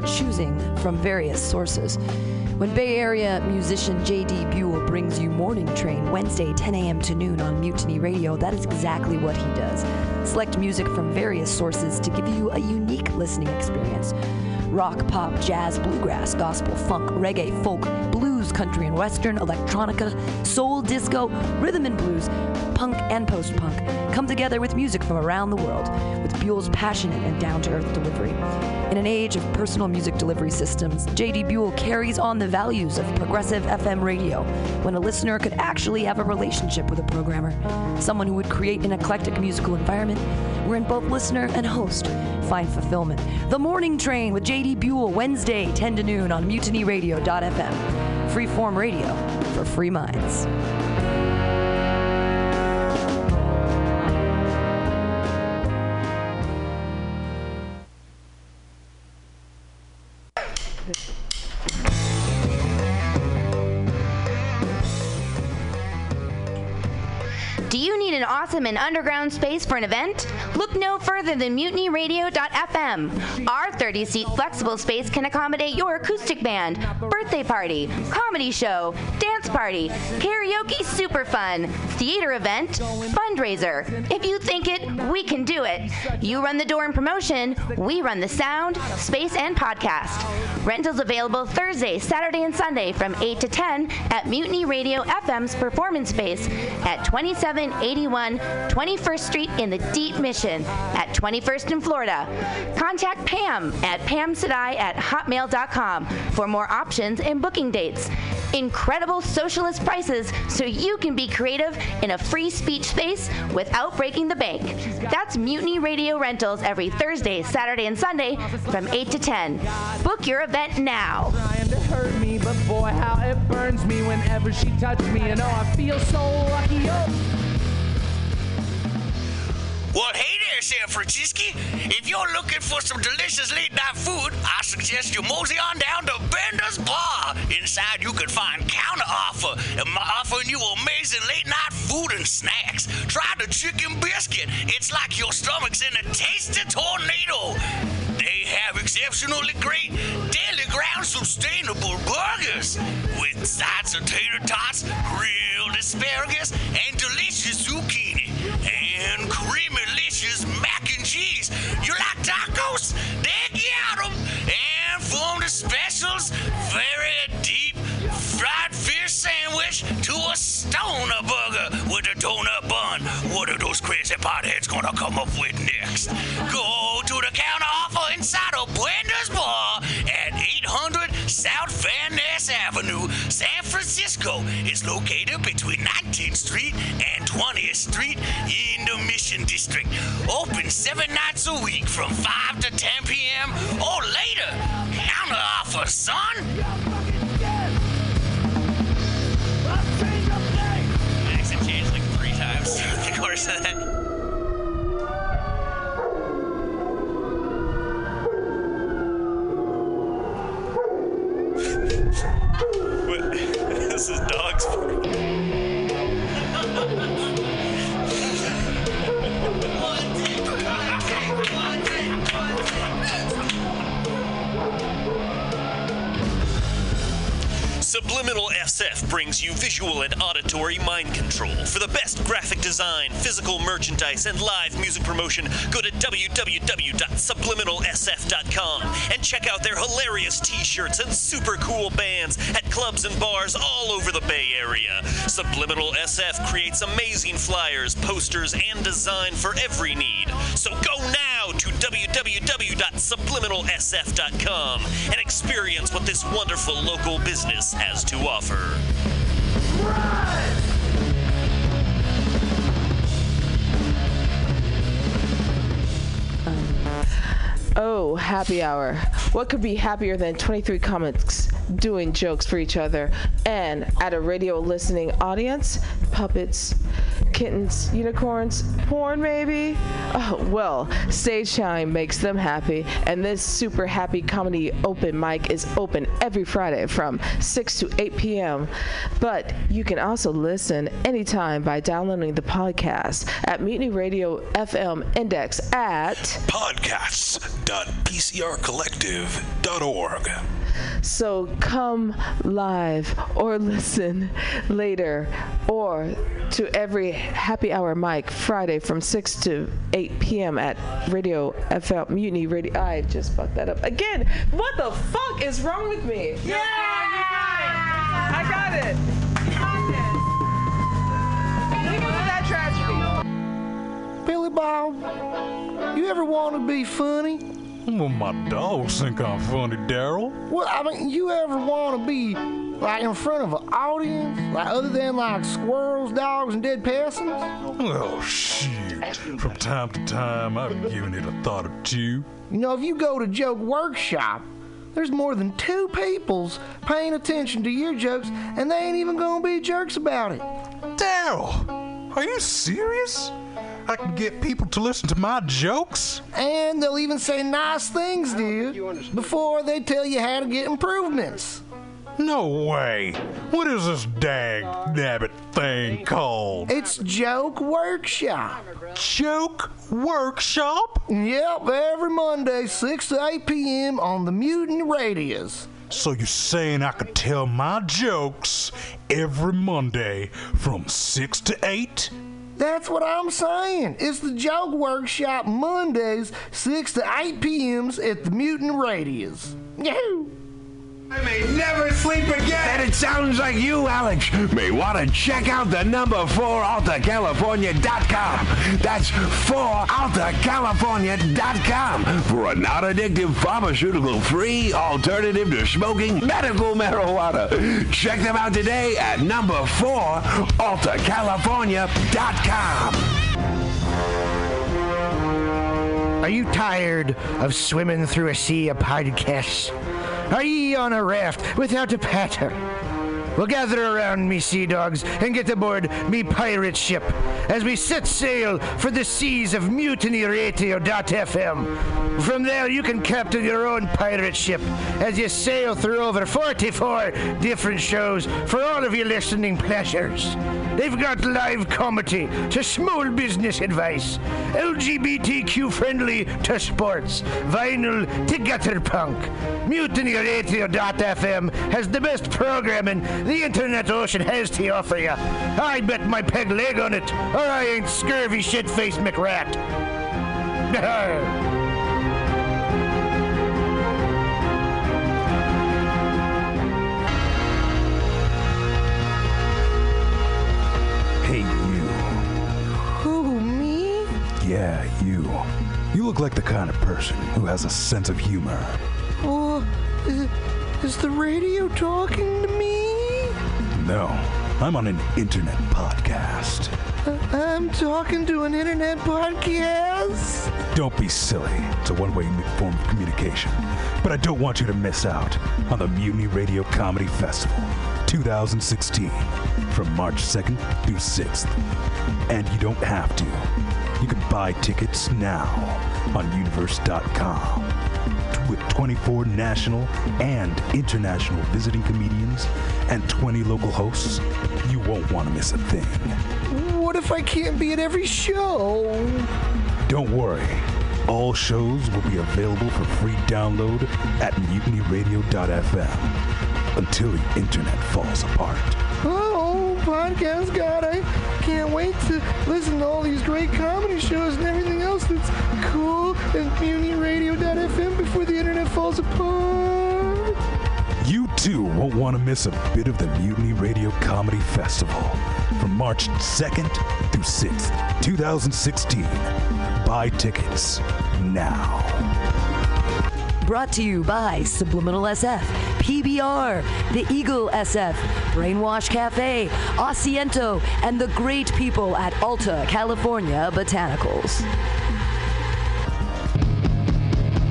choosing from various sources. When Bay Area musician J.D. Buell brings you Morning Train Wednesday 10 a.m. to noon on Mutiny Radio, that is exactly what he does. Select music from various sources to give you a unique listening experience. Rock, pop, jazz, bluegrass, gospel, funk, reggae, folk, blues, country and western, electronica, soul, disco, rhythm and blues, punk and post-punk come together with music from around the world with Buell's passionate and down-to-earth delivery. In an age of personal music delivery systems, J.D. Buell carries on the values of progressive FM radio when a listener could actually have a relationship with a programmer, someone who would create an eclectic musical environment wherein both listener and host find fulfillment. The Morning Train with J.D. Buell, Wednesday, 10 to noon on mutinyradio.fm. Freeform radio for free minds. Do you need an awesome and underground space for an event? Look no further than mutinyradio.fm. Our 30-seat flexible space can accommodate your acoustic band, birthday party, comedy show, dance party, karaoke super fun, theater event, fundraiser. If you think it, we can do it. You run the door and promotion, we run the sound, space, and podcast. Rentals available Thursday, Saturday, and Sunday from 8 to 10 at Mutiny Radio FM's performance space at 2781 21st Street in the Deep Mission at 21st in Florida. Contact Pam at pamsadai@hotmail.com for more options and booking dates. Incredible socialist prices so you can be creative in a free speech space without breaking the bank. That's Mutiny Radio Rentals every Thursday, Saturday, and Sunday from 8 to 10. Book your event now. Trying to hurt me, but boy, how it burns me whenever she touches me. And oh, I feel so lucky. Oh. Well, hey there, San Francisco. If you're looking for some delicious late-night food, I suggest you mosey on down to Bender's Bar. Inside, you can find counter-offer, offering you amazing late-night food and snacks. Try the chicken biscuit. It's like your stomach's in a tasty tornado. They have exceptionally great daily ground sustainable burgers with sides of tater tots, grilled asparagus, and delicious zucchini, and creamy-licious mac and cheese. You like tacos? They got them. And from the specials, very deep fried fish sandwich to a stoner burger with a donut bun. What are those crazy potheads gonna come up with next? Go to the counter offer inside of Bender's Bar at 800 South Van Ness Avenue, San Francisco. It's located between 19th Street and 20th Street in the Mission District. Open 7 nights a week from 5 to 10 p.m. or later. Counter offer, son. Accent changed like 3 times throughout the course of that. This is dog's food. Subliminal SF brings you visual and auditory mind control. For the best graphic design, physical merchandise, and live music promotion, go to www.subliminalsf.com and check out their hilarious t-shirts and super cool bands at clubs and bars all over the Bay Area. Subliminal SF creates amazing flyers, posters, and design for every need. So go now to www.subliminalsf.com and experience what this wonderful local business has to offer. Oh, happy hour. What could be happier than 23 comics doing jokes for each other and at a radio listening audience? Puppets. kittens, unicorns, porn maybe? Oh, well, Stage Time makes them happy, and this super happy comedy open mic is open every Friday from 6 to 8 p.m. But you can also listen anytime by downloading the podcast at Mutiny Radio FM Index at podcasts.pcrcollective.org. So come live or listen later or to every happy hour mic Friday from 6 to 8 p.m. at Radio FM Mutiny Radio. I just fucked that up again. What the fuck is wrong with me? Yeah! I got it. Leave it with that tragedy. Billy Bob, you ever want to be funny? Well, my dogs think I'm funny, Daryl. Well, I mean, you ever want to be, like, in front of an audience? Like, other than, like, squirrels, dogs, and dead peasants? Well, shoot. From time to time, I've given it a thought or two. You know, if you go to Joke Workshop, there's more than 2 peoples paying attention to your jokes, and they ain't even gonna be jerks about it. Daryl, are you serious? I can get people to listen to my jokes? And they'll even say nice things to you before they tell you how to get improvements. No way. What is this dag-nabbit thing called? It's Joke Workshop. Joke Workshop? Yep, every Monday, 6 to 8 p.m. on the Mutant Radios. So you're saying I could tell my jokes every Monday from 6 to 8? That's what I'm saying. It's the Joke Workshop Mondays, 6 to 8 p.m.s at the Mutant Radios. Yahoo! I may never sleep again. And it sounds like you, Alex, may want to check out the number 4 AltaCalifornia.com. That's 4AltaCalifornia.com for a non-addictive, pharmaceutical-free alternative to smoking medical marijuana. Check them out today at number 4 AltaCalifornia.com. Are you tired of swimming through a sea of podcasts? Are ye on a raft without a paddle? Well, gather around me, sea dogs, and get aboard me pirate ship as we set sail for the seas of MutinyRadio.fm. From there, you can captain your own pirate ship as you sail through over 44 different shows for all of your listening pleasures. They've got live comedy to small business advice, LGBTQ friendly to sports, vinyl to gutter punk. MutinyRadio.fm has the best programming the internet ocean has to offer you. I bet my peg leg on it, or I ain't scurvy shit-faced McRat. Hey, you. Who, me? Yeah, you. You look like the kind of person who has a sense of humor. Oh, is the radio talking to me? No, I'm on an internet podcast. I'm talking to an internet podcast? Don't be silly. It's a one-way form of communication. But I don't want you to miss out on the Mutiny Radio Comedy Festival 2016 from March 2nd through 6th. And you don't have to. You can buy tickets now on universe.com. With 24 national and international visiting comedians and 20 local hosts, you won't want to miss a thing. What if I can't be at every show? Don't worry. All shows will be available for free download at mutinyradio.fm until the internet falls apart. Oh, podcast God, I can't wait to listen to all these great comedy shows and everything else that's cool at mutinyradio.fm before the internet falls apart. You too won't want to miss a bit of the Mutiny Radio Comedy Festival from March 2nd through 6th, 2016. Buy tickets now. Brought to you by Subliminal SF, PBR, The Eagle SF, Brainwash Cafe, Asiento, and the great people at Alta California Botanicals.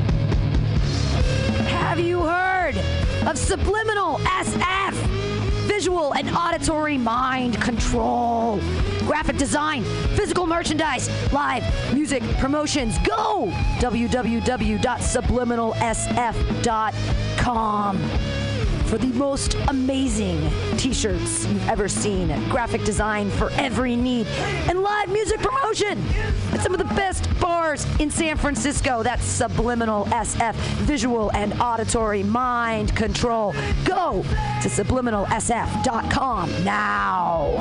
Have you heard of Subliminal SF? visual and auditory mind control, graphic design, physical merchandise, live music promotions. Go www.subliminalsf.com for the most amazing t-shirts you've ever seen, graphic design for every need, and live music promotion at some of the best bars in San Francisco. That's Subliminal SF, visual and auditory mind control. Go to subliminalsf.com now.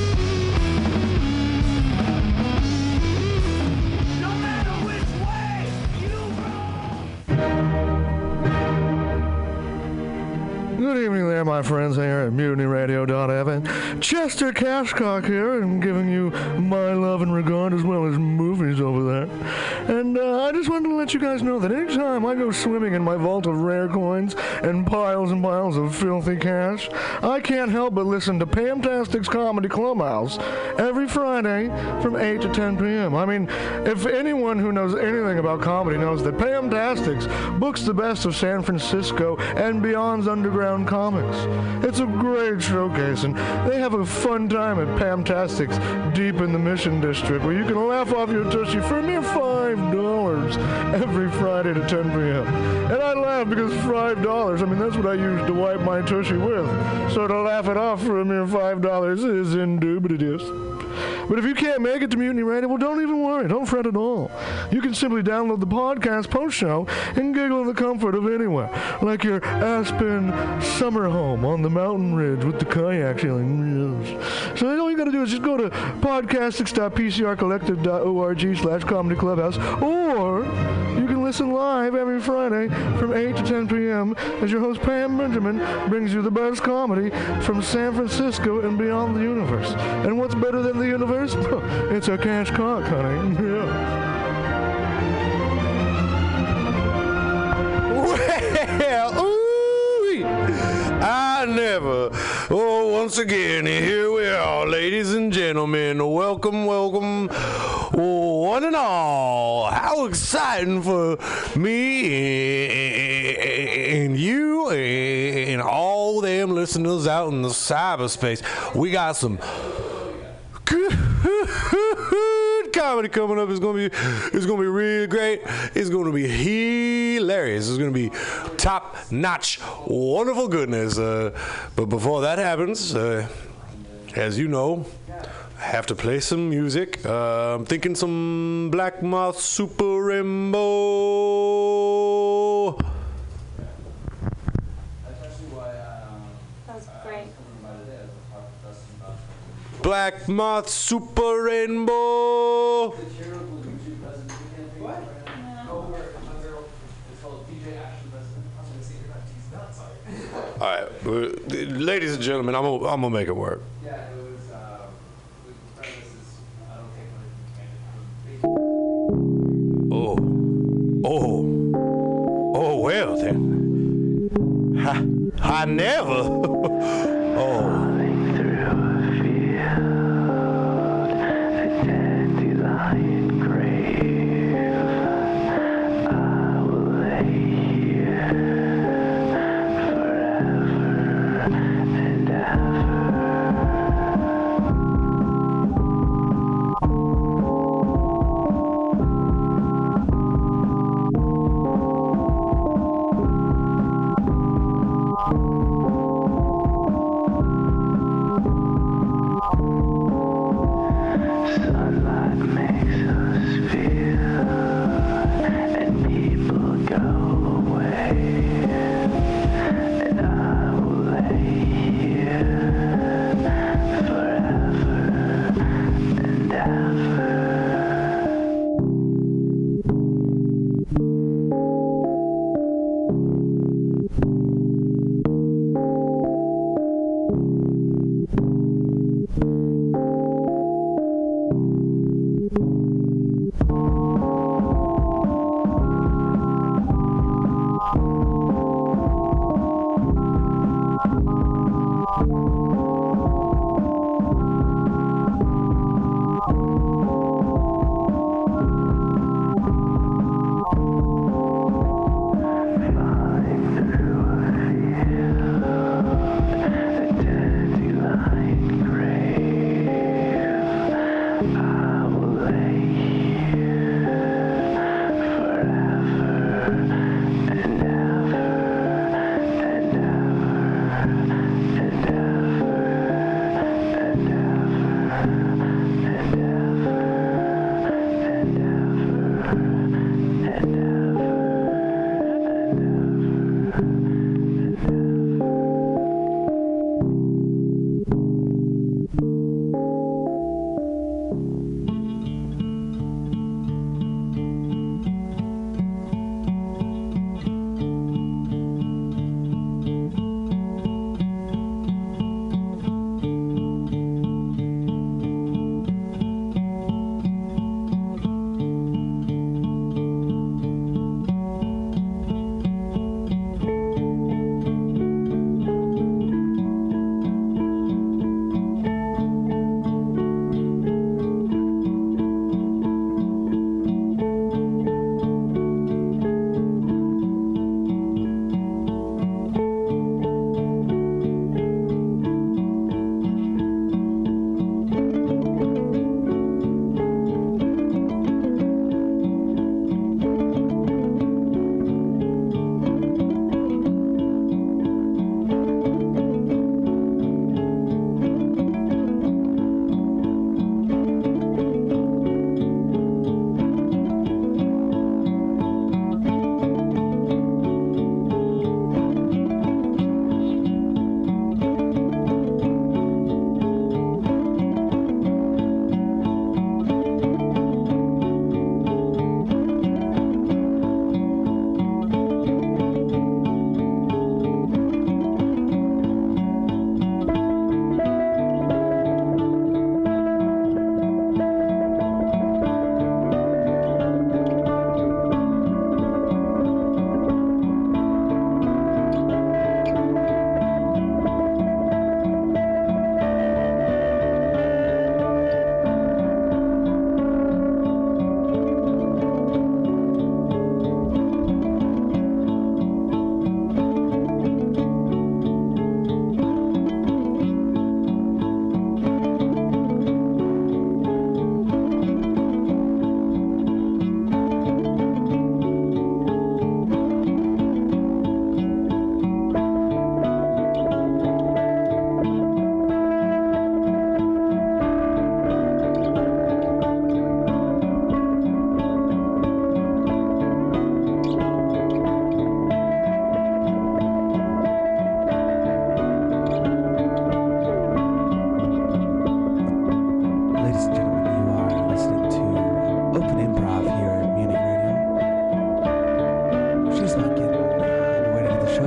Good evening there, my friends here at MutinyRadio.fm. Chester Cashcock here, and giving you my love and regard as well as movies over there. And I just wanted to let you guys know that anytime I go swimming in my vault of rare coins and piles of filthy cash, I can't help but listen to Pamtastic's Comedy Clubhouse every Friday from 8 to 10 p.m. I mean, if anyone who knows anything about comedy knows that Pamtastics books the best of San Francisco and beyond's underground comics. It's a great showcase, and they have a fun time at Pamtastics deep in the Mission District, where you can laugh off your tushy for a mere $5 every Friday to 10 p.m. And I laugh because $5, I mean, that's what I use to wipe my tushy with. So to laugh it off for a mere $5 is indubitious. But if you can't make it to Mutiny Radio, well, don't even worry. Don't fret at all. You can simply download the podcast post-show and giggle in the comfort of anywhere, like your Aspen summer home on the mountain ridge with the kayak feeling. Yes. So all you got to do is just go to podcastics.pcrcollective.org/comedy clubhouse, or you can listen live every Friday from 8 to 10 p.m. as your host Pam Benjamin brings you the best comedy from San Francisco and beyond the universe. And what's better than the universe? It's a cash cock, honey. Yeah. Well, ooh, I never. Oh, once again, here we are, ladies and gentlemen. Welcome, welcome, one and all. How exciting for me and you and all them listeners out in the cyberspace. We got some good comedy coming up. It's gonna be really great. It's gonna be hilarious. It's gonna be top notch, wonderful goodness. But before that happens, as you know, I have to play some music. I'm thinking some Black Moth Super Rainbow. Black Moth Super Rainbow. All right, ladies and gentlemen, I'm gonna make it work. Oh, well then. I never. Oh.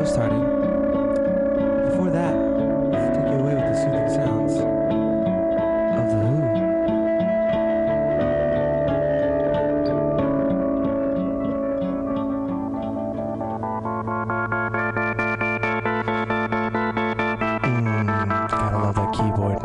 started. Before that, let's take you away with the soothing sounds of The Who. Gotta love that keyboard.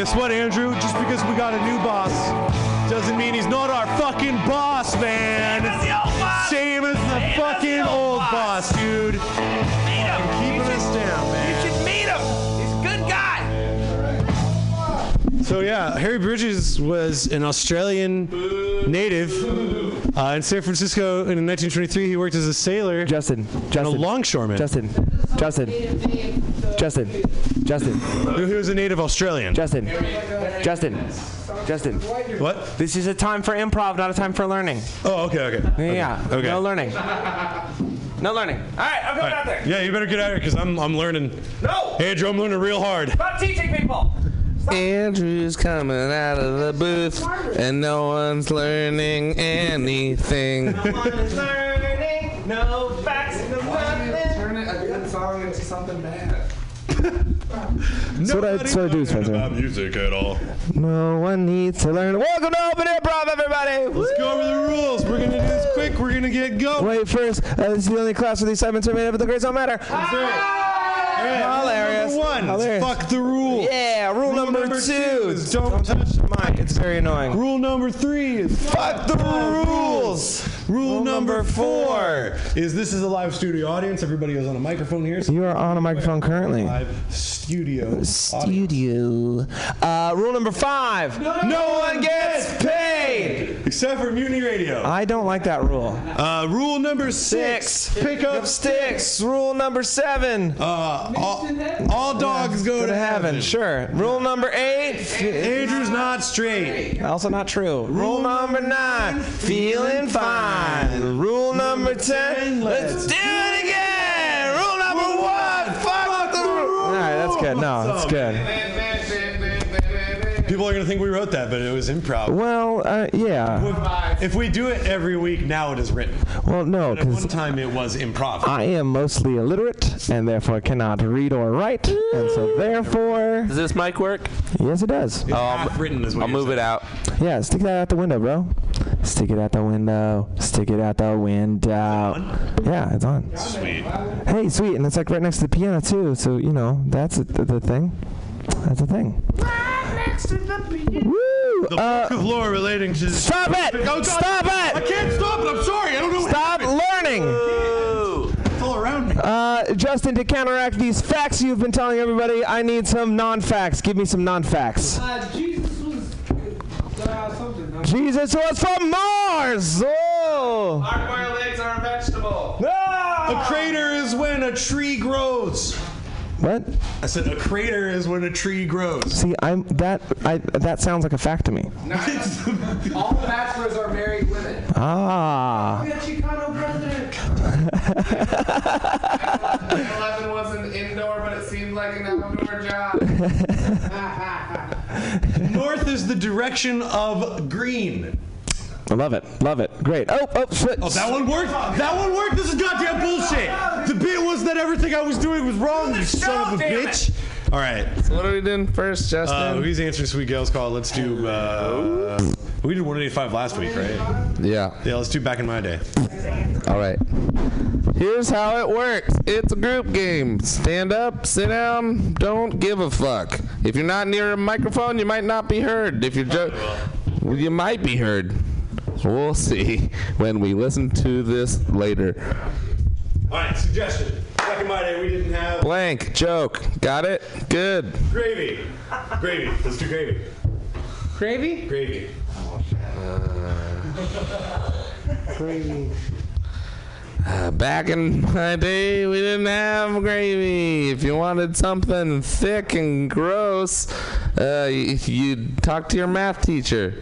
guess what, Andrew? Just because we got a new boss doesn't mean he's not our fucking boss, man. Same as the fucking old boss, dude. Meet him. Keeping us down, man. You should meet him. He's a good guy. So yeah, Harry Bridges was an Australian native in San Francisco. In 1923, he worked as a sailor. Justin. And a longshoreman. Justin. He was a native Australian. Justin. What? This is a time for improv, not a time for learning. Oh, okay. Yeah. Okay. No learning. No learning. All right, I'm going out there. Yeah, you better get out of here because I'm learning. No. Andrew, I'm learning real hard. Stop teaching people. Andrew's coming out of the booth, and no one's learning anything. No one is learning. No facts. No nothing. Turn a good song into something bad. That's what I do, Spencer. About music at all. No one needs to learn. Welcome to Open Improv, everybody. Let's go over the rules. We're gonna do this quick. We're gonna get going. Wait, first, this is the only class where these segments are made up, but the grades don't matter. Hilarious. Rule number 1 is fuck the rules. Yeah, rule number 2 is don't touch the mic. It's very annoying. Rule number 3 is fuck the rules. Rule number 4 is this is a live studio audience. Everybody is on a microphone here. So you are on a microphone currently. Live studio. Rule number 5. No one gets paid. Except for Mutiny Radio. I don't like that rule. Rule number 6. Pick up sticks. Rule number 7. All dogs go to heaven. Sure. Rule number 8. Andrew's not straight. Also not true. Rule number 9. Feeling fine. Rule number 10. Let's do it again. Rule number 1. Fuck the rule. All right, that's good. No, that's good. People are going to think we wrote that, but it was improv. Well, yeah. If we do it every week, now it is written. Well, no, because because one time it was improv. I am mostly illiterate and therefore cannot read or write, and so therefore. Does this mic work? Yes, it does. It's half written is what I'll move it out. Yeah, stick that out the window, bro. Stick it out the window. Stick it out the window. Yeah, it's on. Sweet. Hey, sweet, and it's like right next to the piano too. So you know that's the thing. That's a thing. Right next to the piano. Woo! The book of lore relating to. Stop it! Oh, Stop it! I can't stop it. I'm sorry. I don't know. Stop learning. It's all around me. Justin, to counteract these facts you've been telling everybody, I need some non-facts. Give me some non-facts. Jesus was from Mars. Oh. Hard-boiled eggs are a vegetable. A crater is when a tree grows. What? I said a crater is when a tree grows. See, that sounds like a fact to me. All bachelors are married women. Ah. We got Chicano president. 9/11 wasn't indoor, but it seemed like an outdoor job. North is the direction of green. I love it. Love it. Great. Oh, switch. Oh, that one worked? That one worked? This is goddamn bullshit. The bit was that everything I was doing was wrong, you son of a bitch. All right. So what are we doing first, Justin? Who's answering Sweet Gale's call? Let's do, we did 185 last week, right? Yeah. Yeah, let's do Back in My Day. All right. Here's how it works. It's a group game. Stand up, sit down, don't give a fuck. If you're not near a microphone, you might not be heard. If you're you might be heard. We'll see when we listen to this later. All right, suggestion. Back in my day, we didn't have... Blank, joke. Got it? Good. Gravy. Gravy. Let's do gravy. Gravy? Gravy. Gravy. Back in my day, we didn't have gravy. If you wanted something thick and gross, you'd talk to your math teacher.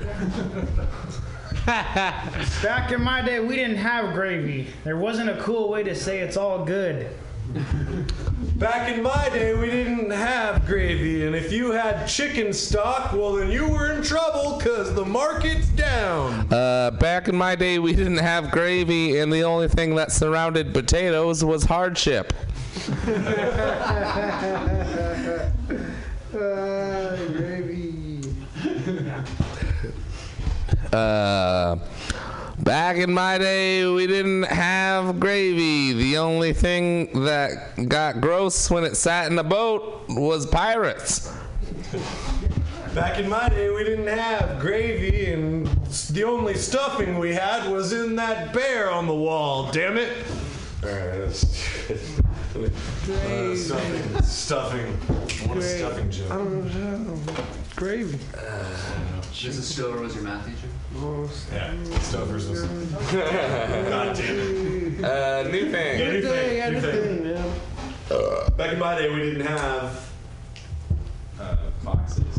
Back in my day, we didn't have gravy. There wasn't a cool way to say it's all good. Back in my day, we didn't have gravy, and if you had chicken stock, well, then you were in trouble because the market's down. Back in my day, we didn't have gravy, and the only thing that surrounded potatoes was hardship. Gravy. Back in my day, we didn't have gravy. The only thing that got gross when it sat in a boat was pirates. Back in my day, we didn't have gravy, and the only stuffing we had was in that bear on the wall. Damn it! All right, that's stuffing. I want a stuffing joke. I don't know. Gravy. Mrs. Stover was your math teacher? Yeah, Stover's was. God damn it. New thing. Yeah, new thing. Yeah. Back in my day, we didn't have boxes.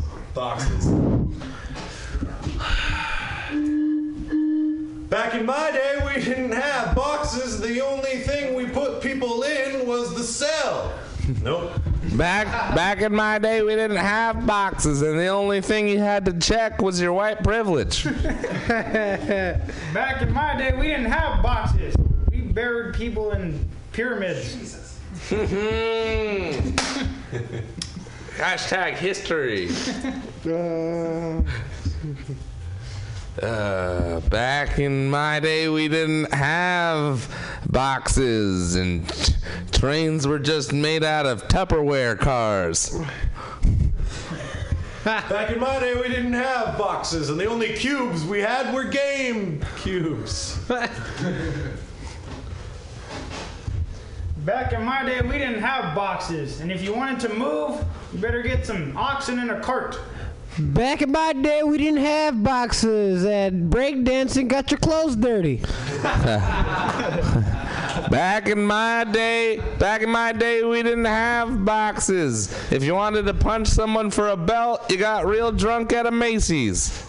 Back in my day, we didn't have boxes. The only thing we put people in was the cell. Nope. Back in my day, we didn't have boxes, and the only thing you had to check was your white privilege. Back in my day, we didn't have boxes. We buried people in pyramids. Jesus. Hashtag history. Back in my day, we didn't have boxes, and trains were just made out of Tupperware cars. Back in my day, we didn't have boxes, and the only cubes we had were game cubes. Back in my day, we didn't have boxes, and if you wanted to move, you better get some oxen in a cart. Back in my day, we didn't have boxes, and breakdancing got your clothes dirty. Back in my day, we didn't have boxes. If you wanted to punch someone for a belt, you got real drunk at a Macy's.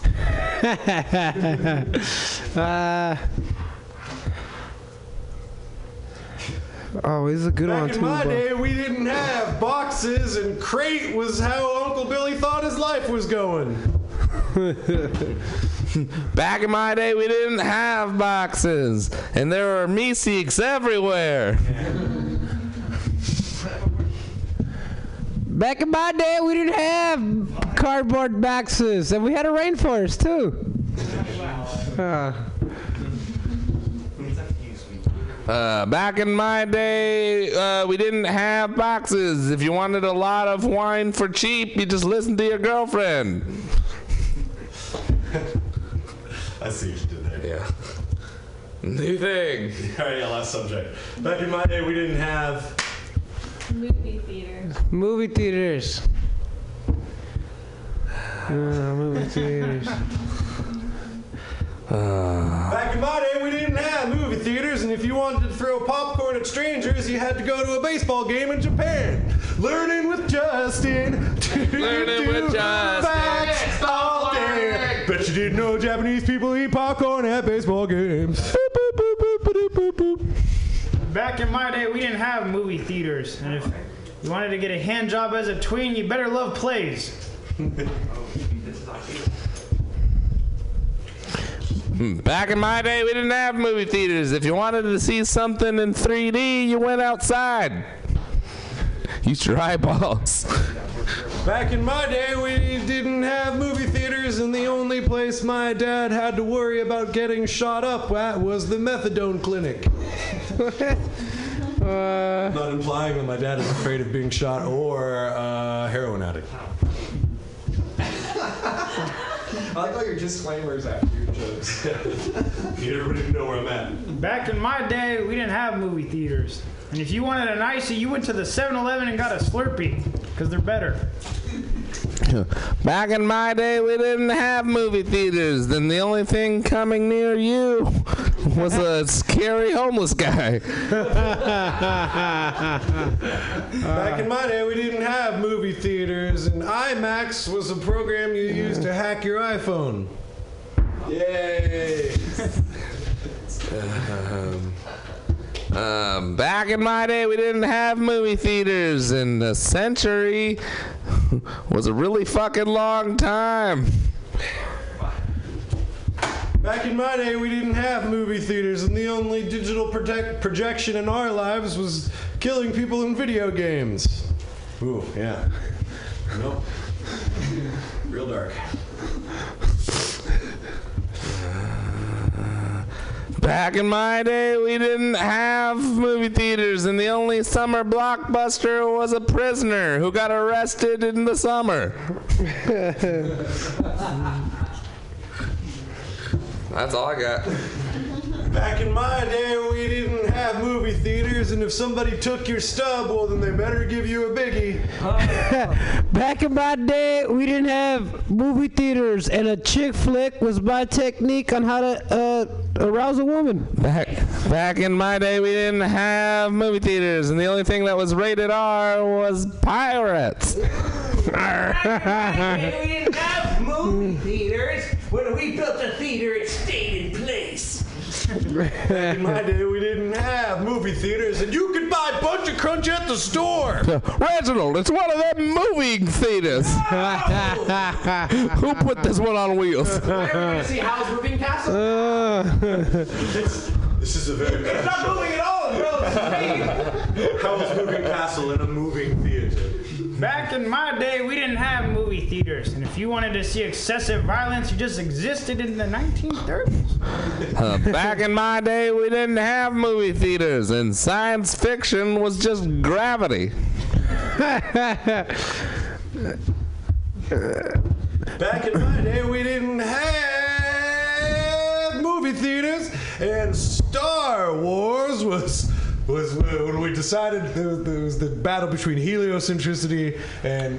Oh, this is a good one, too. Back in my day, we didn't have boxes, and crate was how Uncle Billy thought his life was going. Back in my day, we didn't have boxes, and there were me-seeks everywhere. Back in my day, we didn't have cardboard boxes, and we had a rainforest, too. Back in my day, we didn't have boxes. If you wanted a lot of wine for cheap, you just listened to your girlfriend. I see what you did there. Yeah. New thing. All right, yeah, last subject. Back in my day, we didn't have movie theaters. Movie theaters. Back in my day, we didn't have movie theaters, and if you wanted to throw popcorn at strangers, you had to go to a baseball game in Japan. Learning with Justin. Learning with Justin. Facts all day. Bet you didn't know Japanese people eat popcorn at baseball games. Boop, boop, boop, boop, boop, boop, boop. Back in my day, we didn't have movie theaters, and if you wanted to get a hand job as a tween, you better love plays. Back in my day, we didn't have movie theaters. If you wanted to see something in 3D, you went outside. Use your eyeballs. Back in my day, we didn't have movie theaters, and the only place my dad had to worry about getting shot up at was the methadone clinic. Not implying that my dad is afraid of being shot or a heroin addict. I like all your disclaimers after your jokes. Everybody know where I'm at. Back in my day, we didn't have movie theaters. And if you wanted an icy, you went to the 7-Eleven and got a Slurpee, because they're better. Back in my day, we didn't have movie theaters. Then the only thing coming near you was a scary homeless guy. Back in my day, we didn't have movie theaters, and IMAX was a program you used to hack your iPhone. Yay! Back in my day, we didn't have movie theaters, and a century was a really fucking long time. Back in my day, we didn't have movie theaters, and the only digital projection in our lives was killing people in video games. Ooh, yeah. Nope. Real dark. Back in my day, we didn't have movie theaters, and the only summer blockbuster was A Prisoner who got arrested in the summer. That's all I got. Back in my day, we didn't have movie theaters, and if somebody took your stub, well, then they better give you a biggie. Back in my day, we didn't have movie theaters, and a chick flick was my technique on how to arouse a woman. Back in my day, we didn't have movie theaters, and the only thing that was rated R was pirates. Back in my day, we didn't have movie theaters. When we built a theater, it stayed in place. Back in my day, we didn't have movie theaters, and you could buy Bunch of Crunch at the store. Reginald, it's one of them movie theaters. Who put this one on wheels? Are we going to see Howl's Moving Castle? This is a very bad It's not moving at all, bro. Howl's Moving Castle in a moving theater. Back in my day, we didn't have movie theaters, and if you wanted to see excessive violence, you just existed in the 1930s. Back in my day, we didn't have movie theaters, and science fiction was just gravity. Back in my day, we didn't have movie theaters, and Star Wars was when we decided there was the battle between heliocentricity and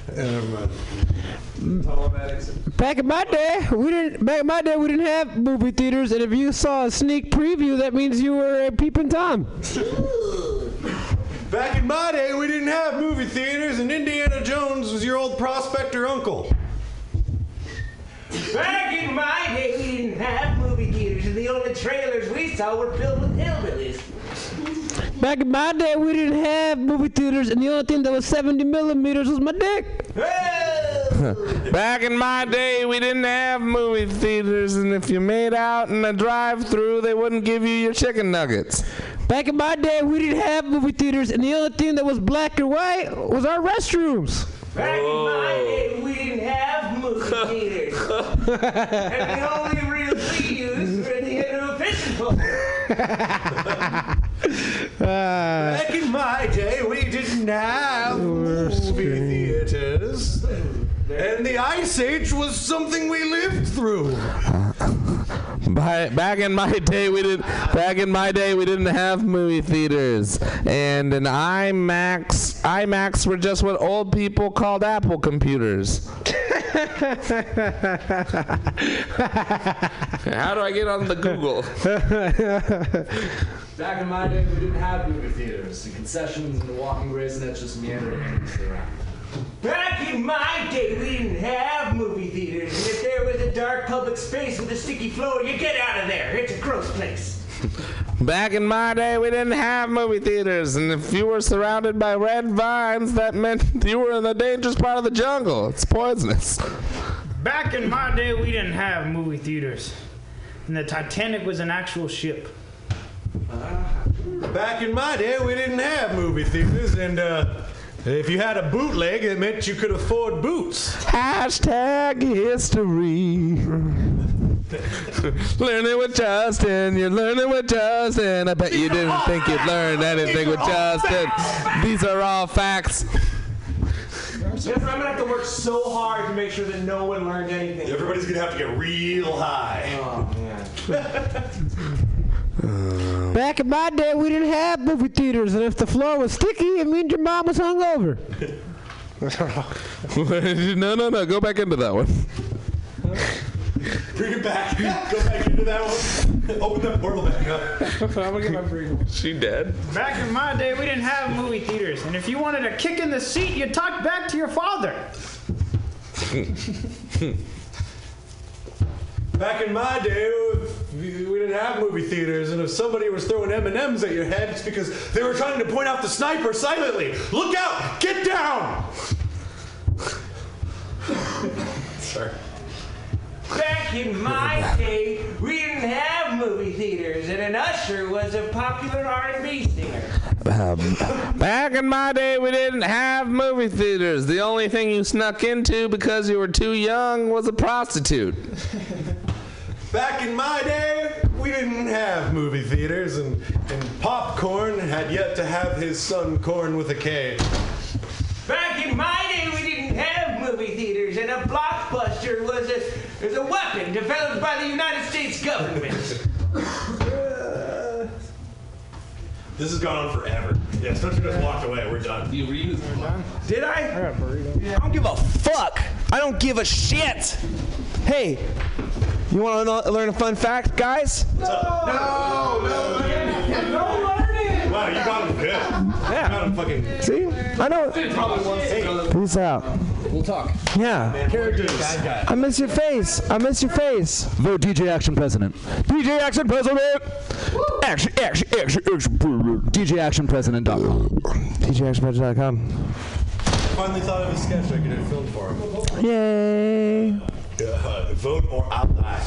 Back in my day, we didn't have movie theaters, and if you saw a sneak preview, that means you were a peeping Tom. Back in my day, we didn't have movie theaters, and Indiana Jones was your old prospector uncle. Back in my day, we didn't have movie theaters, and the only trailers we saw were filled with hillbillies. Back in my day, we didn't have movie theaters, and the only thing that was 70 millimeters was my dick. Back in my day, we didn't have movie theaters, and if you made out in a drive-thru, they wouldn't give you your chicken nuggets. Back in my day, we didn't have movie theaters, and the only thing that was black and white was our restrooms. Back in my day, we didn't have movie theaters. And the only real theaters were the end of a fishing pole. Back in my day, we didn't have movie theaters, and the Ice Age was something we lived through. Back in my day, we didn't have movie theaters, and an IMAX were just what old people called Apple computers. How do I get on the Google? Back in my day, we didn't have movie theaters. The concessions and the walking raisinets just meandering around. Back in my day, we didn't have movie theaters, and if there was a dark public space with a sticky floor, you get out of there. It's a gross place. Back in my day, we didn't have movie theaters, and if you were surrounded by red vines, that meant you were in the dangerous part of the jungle. It's poisonous. Back in my day, we didn't have movie theaters, and the Titanic was an actual ship. Back in my day, we didn't have movie theaters, and if you had a bootleg, it meant you could afford boots. Hashtag history. Learning with Justin, you're learning with Justin. I bet you didn't think you'd learn anything with Justin. These are all facts. Yes, I'm gonna have to work so hard to make sure that no one learned anything. Everybody's gonna have to get real high. Oh man. Back in my day, we didn't have movie theaters, and if the floor was sticky, it means your mom was hungover. No. Go back into that one. Bring it back. Go back into that one. Open that portal back up. I'm gonna get my break. She dead? Back in my day, we didn't have movie theaters, and if you wanted a kick in the seat, you talked back to your father. Back in my day, we didn't have movie theaters, and if somebody was throwing M&Ms at your head, it's because they were trying to point out the sniper silently. Look out! Get down! Sorry. Back in my day, we didn't have movie theaters, and an usher was a popular R&B singer. Back in my day, we didn't have movie theaters. The only thing you snuck into because you were too young was a prostitute. Back in my day, we we didn't have movie theaters, and Popcorn had yet to have his son Corn with a K. Back in my day, we didn't have movie theaters, and a blockbuster was a weapon developed by the United States government. This has gone on forever. Yeah, Spencer just walked away. We're done. You reused it. Did I? I got a burrito. I don't give a fuck. I don't give a shit. Hey, you want to learn a fun fact, guys? No learning. Wow, you got him good. Yeah. You got him fucking. See? I know. Peace out. We'll talk. Yeah. Characters. I miss your face. I miss your face. Vote DJ Action President. DJ Action President. Action. DJActionPresident.com. DJActionPresident.com. Finally thought of a sketch I could have filmed for him. Yay. Vote or I'll die.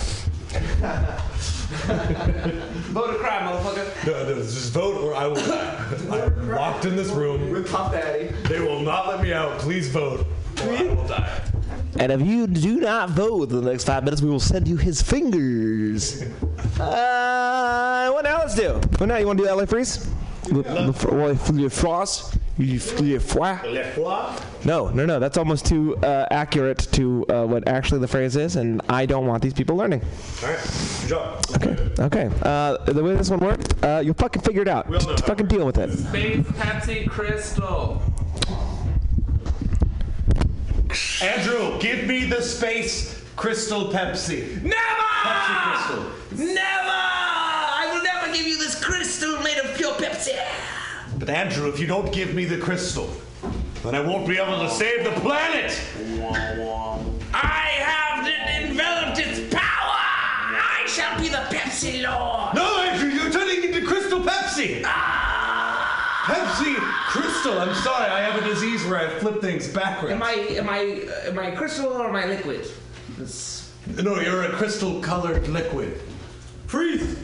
Vote a crime, motherfucker. No, just vote or I will die. I'm locked in this room With Pop Daddy. They will not let me out. Please vote or I will die. And if you do not vote within the next 5 minutes, we will send you his fingers. What now? Let's do. What now? You want to do LA Freeze? Le Frost? No. That's almost too accurate to what actually the phrase is, and I don't want these people learning. All right. Good job. Okay. The way this one worked, you'll fucking figure it out. Just fucking deal with it. Space Pepsi Crystal. Andrew, give me the Space Crystal Pepsi. Never! Pepsi Crystal. Never! I will never give you this crystal made of pure Pepsi. But Andrew, if you don't give me the crystal, then I won't be able to save the planet. I have enveloped its power. I shall be the Pepsi Lord. No, Andrew, you're turning into Crystal Pepsi. Pepsi Crystal. I'm sorry, I have a disease where I flip things backwards. Am I crystal or am I liquid? No, you're a crystal-colored liquid. Freeze.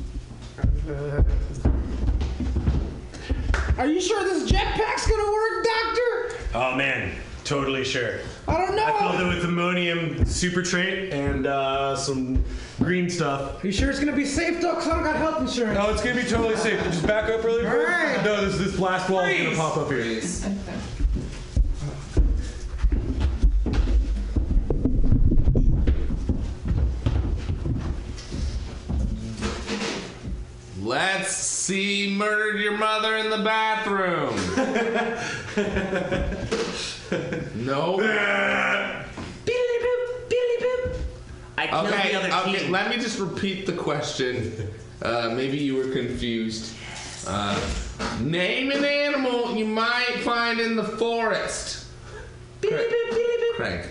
Are you sure this jetpack's gonna work, Doctor? Oh man, totally sure. I don't know. I filled it with ammonium super trait and some green stuff. Are you sure it's gonna be safe though? Cause I don't got health insurance. No, it's gonna be totally safe. Just back up really quick. Alright. No, this blast wall is gonna pop up here. Let's see Murdered Your Mother in the Bathroom. No. I killed the other Okay, team. let me just repeat the question. Maybe you were confused. Name an animal you might find in the forest. Craig.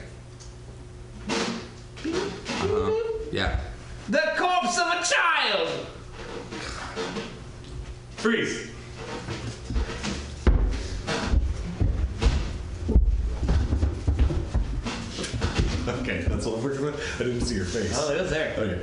Yeah. The corpse of a child. Freeze. Okay, that's all I'm working with. I didn't see your face. Oh, it was there. Okay.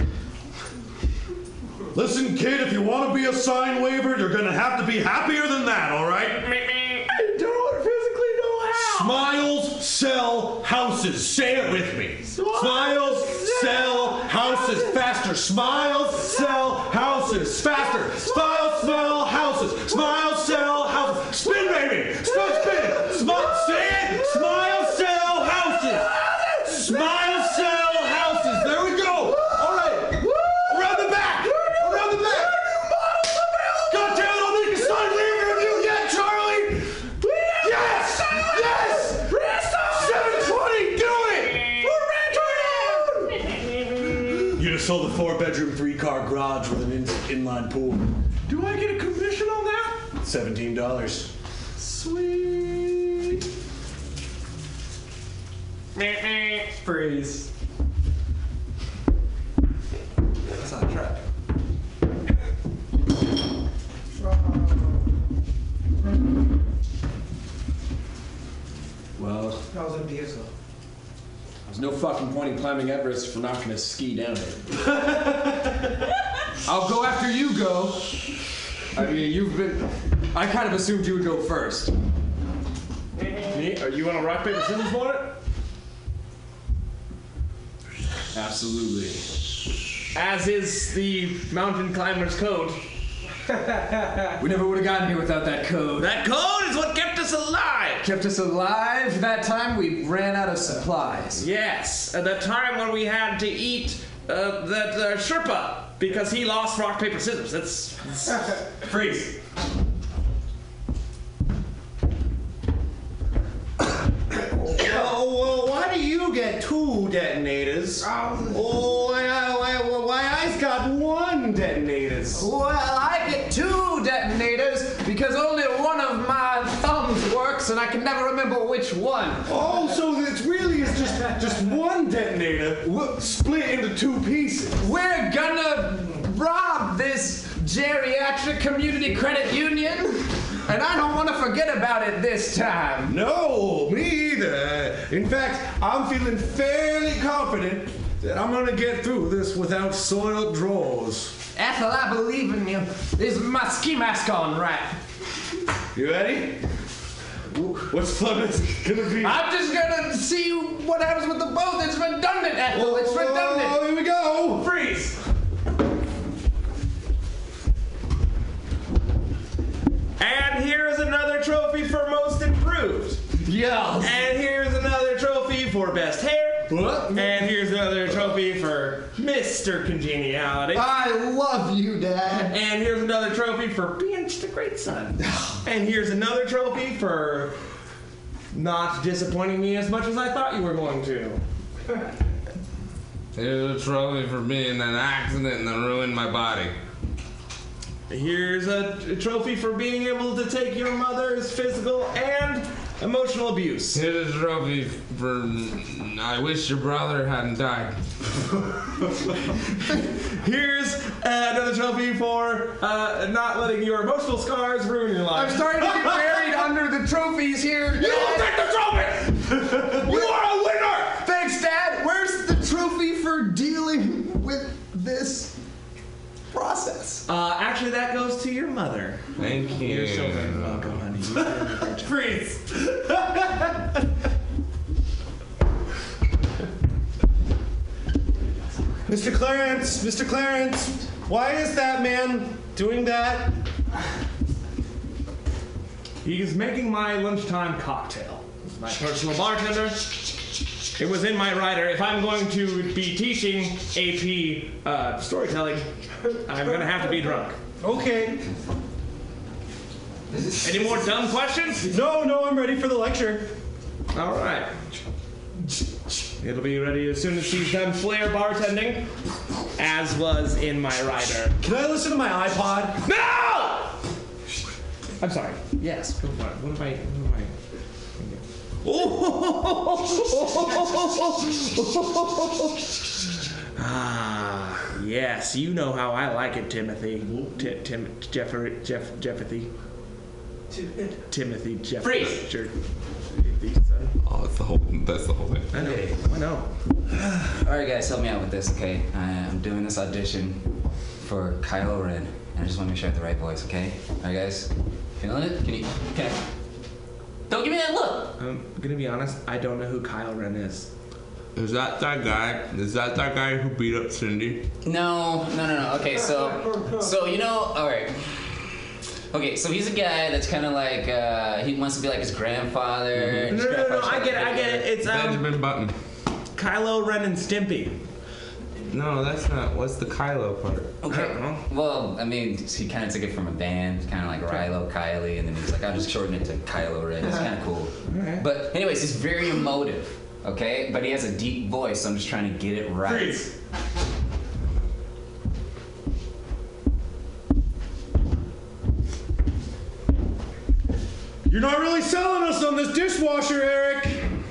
Listen, kid, if you want to be a sign waver, you're gonna have to be happier than that, all right? I don't physically know how. Smiles sell houses. Say it with me. Smiles sell houses. Faster. Smiles sell houses. Faster. Smiles sell houses. Smiles sell houses. Spin, baby. Start spinning. Say it. Smiles sell houses. Smiles sell houses. There we go. All right. Around the back. Around the back. God damn it, I'll make a sign waiver of you yet, Charlie. Yes. Yes. 720. Do it. You just sold a 4-bedroom, 3-car garage with an inline pool. Do I get a commission on that? $17. Sweet. Freeze. That's not a trap. Well, That was empty as well. there's no fucking point in climbing Everest if we're not gonna ski down it. I'll go after you go. I mean, I kind of assumed you would go first. Me? Are you on a rock, paper, scissors for it? Absolutely. as is the mountain climber's code. We never would have gotten here without that code. That code is what kept us alive. Kept us alive that time we ran out of supplies. Yes, at that time when we had to eat that Sherpa because he lost rock, paper, scissors. That's Freeze. Well, why do you get 2 detonators? Why I's got 1 detonators? Well, I get 2 detonators because only one of my thumbs works and I can never remember which one. Oh, so it really is just 1 detonator split into 2 pieces. We're gonna rob this geriatric community credit union, and I don't want to forget about it this time. No, me either. In fact, I'm feeling fairly confident that I'm gonna get through this without soiled drawers. Ethel, I believe in you. Is my ski mask on, right? You ready? What's fun is gonna be? I'm just gonna see what happens with the boat. It's redundant, Ethel. It's redundant. Oh, here we go. Freeze. And here's another trophy for most improved. Yes. And here's another trophy for best hair. What? And here's another trophy for Mr. Congeniality. I love you, Dad. And here's another trophy for being just a great son. And here's another trophy for not disappointing me as much as I thought you were going to. Here's a trophy for being an accident that ruined my body. Here's a trophy for being able to take your mother's physical and emotional abuse. Here's a trophy for I wish your brother hadn't died. Here's another trophy for not letting your emotional scars ruin your life. I'm starting to get buried under the trophies here. You will take the trophy! You are a winner! Thanks, Dad. Where's the trophy for dealing with this process? Actually, that goes to your mother. Thank you. You're so very welcome, honey. Freeze. Mr. Clarence, why is that man doing that? He's making my lunchtime cocktail. He's my personal bartender. It was in my rider. If I'm going to be teaching AP storytelling, I'm going to have to be drunk. Okay. Any more dumb questions? No, I'm ready for the lecture. All right. It'll be ready as soon as she's done flair bartending, as was in my rider. Can I listen to my iPod? No! I'm sorry. Yes. Go for it. What am I? Ah, yes. You know how I like it, Timothy. Timothy Jeffrey. Freeze. Oh, that's the whole thing. I know. I know. Alright guys, help me out with this, okay? I'm doing this audition for Kylo Ren, and I just want to make sure I have the right voice, okay? Alright guys, feeling it? Can I? Don't give me that look! I'm gonna be honest, I don't know who Kylo Ren is. Is that guy? Is that guy who beat up Cindy? No. Okay, so you know, alright. Okay, so he's a guy that's kind of like, he wants to be like his grandfather. Mm-hmm. No, I get it. It's Benjamin Button. Kylo Ren and Stimpy. No, that's not. What's the Kylo part? Okay. Well, I mean, he kind of took it from a band, kind of like Rilo, Kylie, and then he's like, I'll just shorten it to Kylo Ren. It's kind of cool. Right. But anyways, he's very emotive, okay? But he has a deep voice, so I'm just trying to get it right. Freeze. You're not really selling us on this dishwasher, Eric.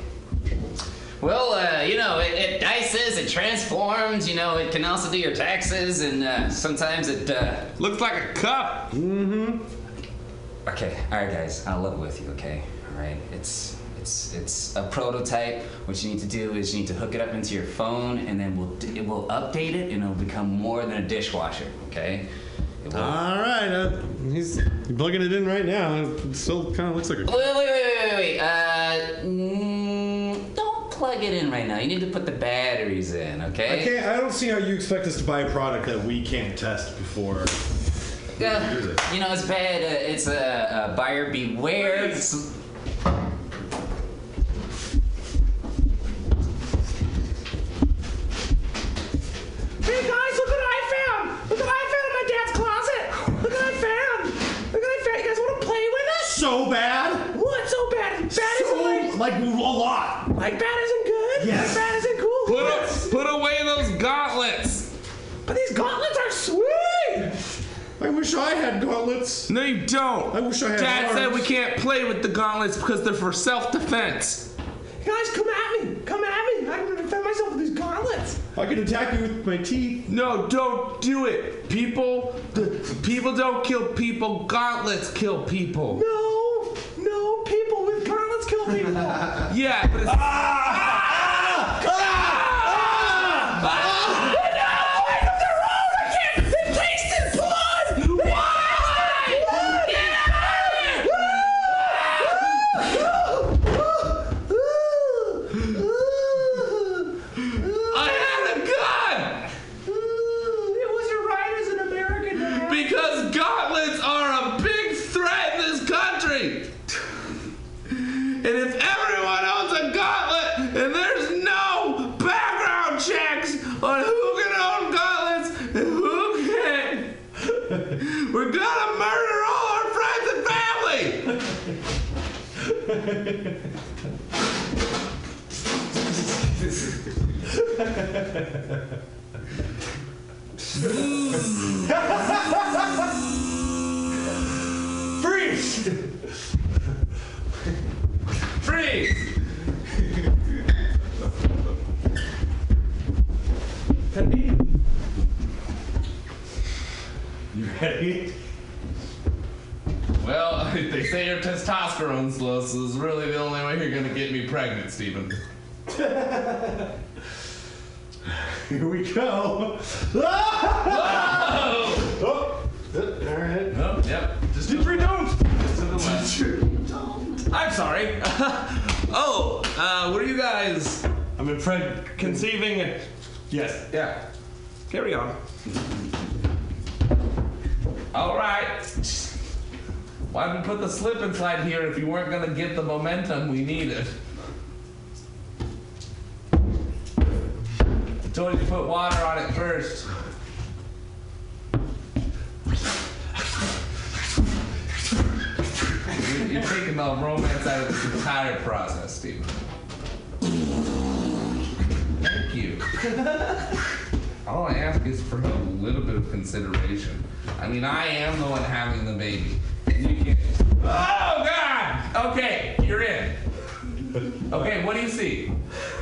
Well, you know, it dices, it transforms, you know, it can also do your taxes, and sometimes it, looks like a cup. Mm-hmm. Okay, alright guys, I'll level with you, okay? Alright, it's a prototype. What you need to do is you need to hook it up into your phone, and then it will update it, and it'll become more than a dishwasher, okay? All right, he's plugging it in right now. It still kind of looks like a... Wait. Don't plug it in right now. You need to put the batteries in, okay? I don't see how you expect us to buy a product that we can't test before. Use it. You know, it's bad. It's a buyer beware. Hey guys, look what I found! Look what I found in my dad's closet! Look what I found! Look what I found! You guys want to play with it? So bad? What? So bad? Bad isn't like a lot. Like bad isn't good? Yes. Like bad isn't cool? Put away those gauntlets. But these gauntlets are sweet! I wish I had gauntlets. No, you don't. I wish I had Dad arms. said we can't play with the gauntlets because they're for self-defense. Guys, come at me! Come at me! I'm gonna defend myself with these gauntlets! I can attack you with my teeth. No, don't do it. People don't kill people. Gauntlets kill people. No, people with gauntlets kill people! Yeah, but it's... And if everyone owns a gauntlet and there's no background checks on who can own gauntlets and who can't, we're gonna murder all our friends and Freeze! Freeze! Ready? You ready? Well, they say your testosterone's low, so this is really the only way you're gonna get me pregnant, Stephen. Here we go. Whoa! Oh, alright. Oh, yep. Just do 3 don'ts. Just to the left. I'm sorry. What are you guys? I'm in front. Conceiving it. Yes. Yeah. Carry on. All right. Why'd we put the slip inside here if you weren't gonna get the momentum we needed? I told you to put water on it first. You're taking the romance out of this entire process, Stephen. Thank you. All I ask is for a little bit of consideration. I mean, I am the one having the baby. You can't. Oh, God! Okay, you're in. Okay, what do you see?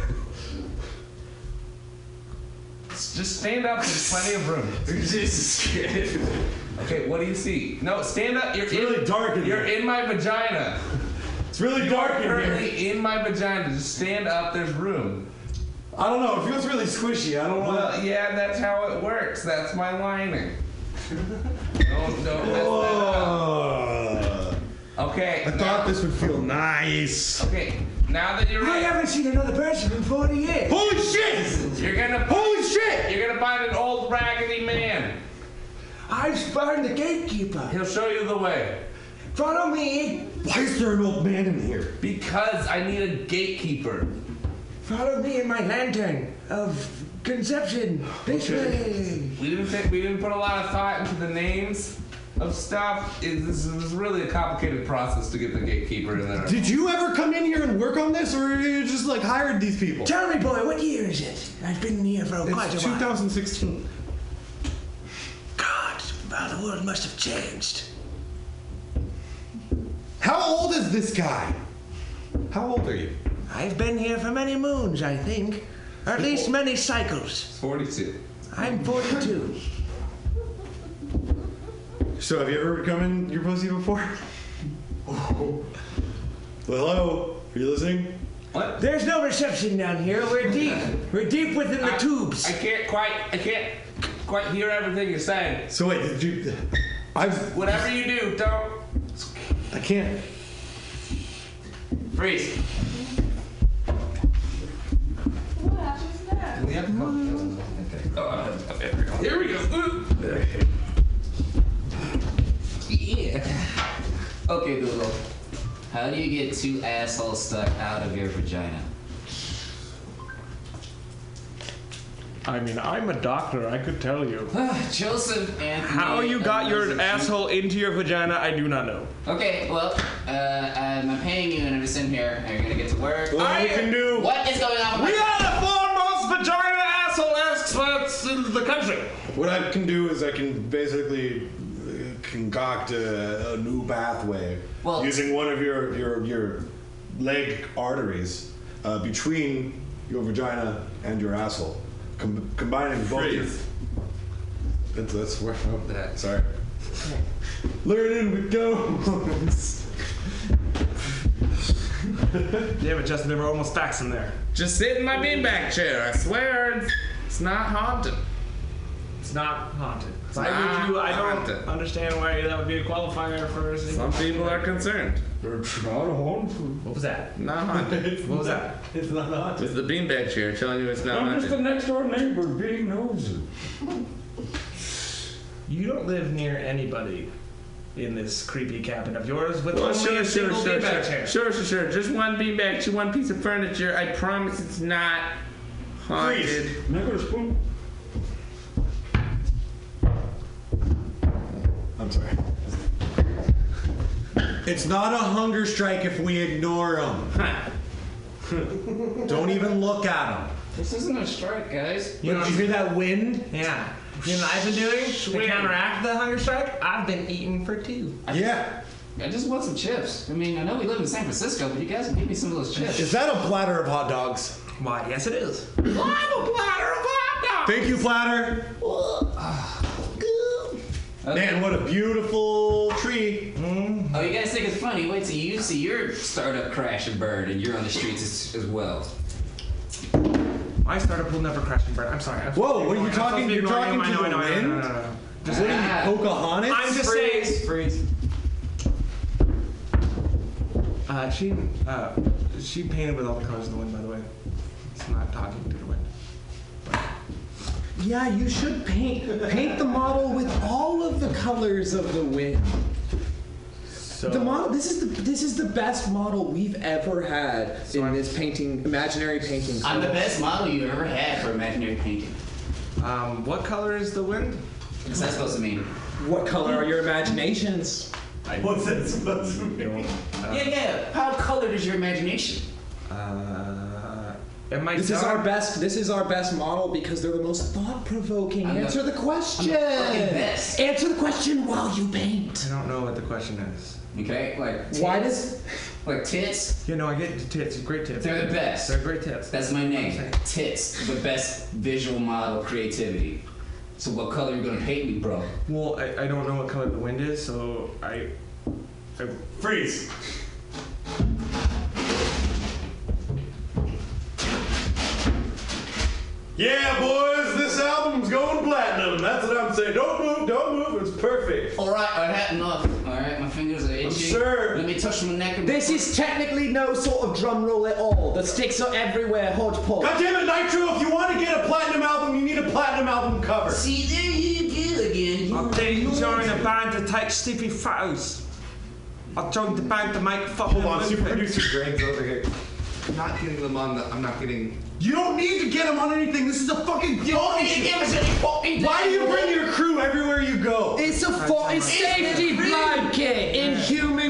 Just stand up. There's plenty of room. Jesus Christ. Okay, what do you see? No, stand up. It's really dark in You're here. in my vagina. It's really dark in here. You're currently in my vagina. Just stand up. There's room. I don't know. It feels really squishy. I don't know. Well, yeah, that's how it works. That's my lining. Don't mess that up. Okay. I thought this would feel nice. Okay, now that you're I in, haven't seen another person in 40 years. Holy shit! Holy shit! You're gonna find an old raggedy man. I've found the gatekeeper. He'll show you the way. Follow me. Why is there an old man in here? Because I need a gatekeeper. Follow me in my lantern of conception. This way. We didn't put a lot of thought into the names of stuff. This is really a complicated process to get the gatekeeper in there. Did you ever come in here and work on this, or you just like hired these people? Tell me, boy, what year is it? I've been here for quite a It's while. 2016. God, well, the world must have changed. How old is this guy? How old are you? I've been here for many moons, I think. Or at least many cycles. 42. I'm 42. So have you ever come in your pussy before? Well, hello? Are you listening? What? There's no reception down here. We're deep. We're deep within the tubes. I can't quite hear everything you're saying. So wait, did you... Whatever you do, don't... I can't... Freeze. Yeah. Okay. Here we go. Yeah. Okay, Google. How do you get two assholes stuck out of your vagina? I mean, I'm a doctor. I could tell you. Joseph Anthony. How you got your asshole into your vagina, I do not know. Okay, well, I'm paying you and I'm just in here. Are you gonna get to work? What we can do? What is going on? We are the foremost vagina asshole experts in the country. What I can do is I can basically concoct a new pathway using one of your leg arteries between your vagina and your asshole. Combining both your... That's where I'm at. Sorry. Learning with goes. Yeah, but Justin, there were almost facts in there. Just sit in my beanbag chair. I swear it's not haunted. It's not haunted. It's Why not would you? I don't haunted. understand why that would be a qualifier for. Some people are concerned. It's not haunted. What was that? Not haunted. What was that? It's not haunted. It's the beanbag chair telling you it's not haunted. I'm just the next door neighbor being nosy. You don't live near anybody in this creepy cabin of yours with Well, only a single beanbag chair. Sure. Just one beanbag, one piece of furniture. I promise it's not haunted. Please. Can I go to spoon? I'm sorry. It's not a hunger strike if we ignore them. Don't even look at them. This isn't a strike, guys. Did you hear that wind? Yeah. You know what I've been doing to counteract the hunger strike? I've been eating for two. Yeah. I just want some chips. I mean, I know we live in San Francisco, but you guys can give me some of those chips. Is that a platter of hot dogs? Why, yes it is. I'm a platter of hot dogs. Thank you, platter. Man, what a beautiful tree. Oh, you guys think it's funny? Wait till you see your startup crash and burn, and you're on the streets as well. My startup will never crash and burn. I'm sorry. Whoa, what are you talking? You're talking to the wind? Just what are you, Pocahontas? I'm just saying. Freeze. She painted with all the colors of the wind, by the way. It's not talking to the wind. Yeah, you should paint the model with all of the colors of the wind. So the model. This is the best model we've ever had in this painting, imaginary painting. I'm the best model you ever had for imaginary painting. What color is the wind? What's that supposed to mean? What color are your imaginations? What's that supposed to mean? Yeah. How colored is your imagination? This is our best model because they're the most thought-provoking. Answer the question. I'm the fucking best. Answer the question while you paint. I don't know what the question is. Okay, like tits. Why does like tits? Yeah, no, I get tits. Great tits. They're the best. They're great tits. That's my name. Tits, the best visual model creativity. So what color are you gonna paint me, bro? Well, I don't know what color the wind is, so I freeze. Yeah, boys, this album's going platinum. That's what I'm saying. Don't move. It's perfect. All right, I had enough. All right, my fingers are itchy. I'm sure. Let me touch my neck. This is technically no sort of drum roll at all. The sticks are everywhere, hodgepodge. God damn it, Nitro! If you want to get a platinum album, you need a platinum album cover. See, there you go again. I didn't join a band to take stupid photos. I joined the band to make fucking. Hold on, super producer Greg's over here. I'm not getting them on the. I'm not getting. You don't need to get them on anything. This is a fucking. You don't need to give us any fucking. Why do you bring your crew everywhere you go? It's a safety blanket in human